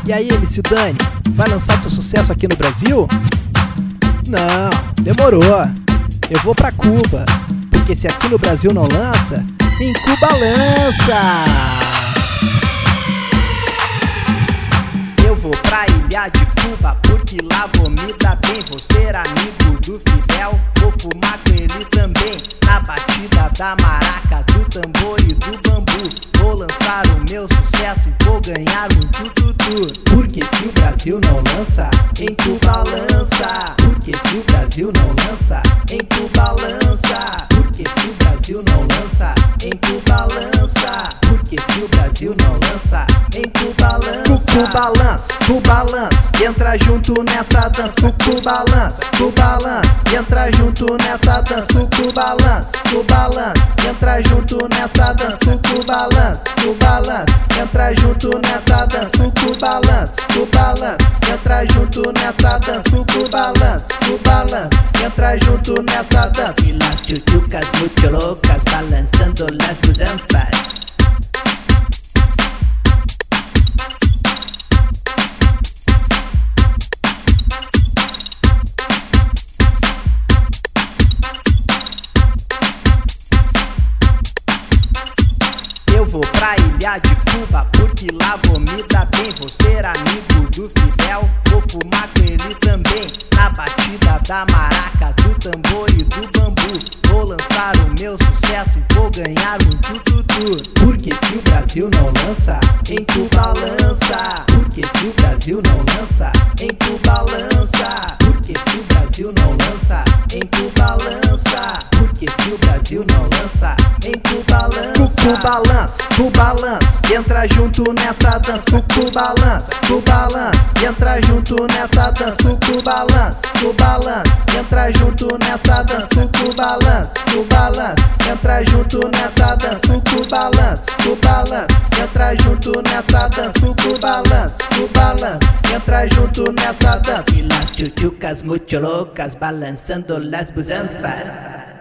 E aí, MC Dani, vai lançar teu sucesso aqui no Brasil? Não, demorou. Eu vou pra Cuba, porque se aqui no Brasil não lança, em Cuba lança! Eu vou pra ilha de Cuba, porque lá vou me dar bem. Vou ser amigo do Fidel, vou fumar com ele também. Na batida da maraca, do tambor e do bambu, vou lançar o meu sucesso e vou ganhar um tututu. Porque se o Brasil não lança, em Cuba lança. Porque se o Brasil não lança, em Cuba lança. Porque se o Brasil não lança, em Cuba lança. Porque se o Brasil não lança, em Cuba lança. Cuba lança, Cuba lança, entra junto nessa dança. Cuba lança, Cuba lança, entra junto nessa dança. Cuba lança, Cuba lança, entra junto nessa dança. Cuba lança, Cuba lança, entra junto nessa dança. Cuba lança, Cuba lança, entra junto nessa dança. Cuba lança, Cuba lança, entra junto nessa dança. E las chuchucas muito loucas balançando las busanfas. Eu vou pra ilha de Cuba, porque lá vou me dar bem. Vou ser amigo do Fidel, vou fumar com ele também. Na batida da maraca, do tambor e do bambu, vou lançar o meu sucesso e vou ganhar um tututu. Porque se o Brasil não lança, em Cuba lança. Porque se o Brasil não lança, em Cuba lança. Porque se o Brasil não lança, em Cuba lança. Porque se o Brasil não lança, em Cuba lança. Cuba lança, Cuba lança, entra junto nessa dança. Cuba lança, Cuba lança, entra junto nessa dança. Cuba lança, Cuba lança, entra junto nessa dança. Cuba lança, Cuba lança, entra junto nessa dança. Cuba lança, Cuba lança, entra junto nessa dança. Cuba lança, Cuba lança, entra junto nessa dança. E las chuchucas muito loucas balançando las busanfas.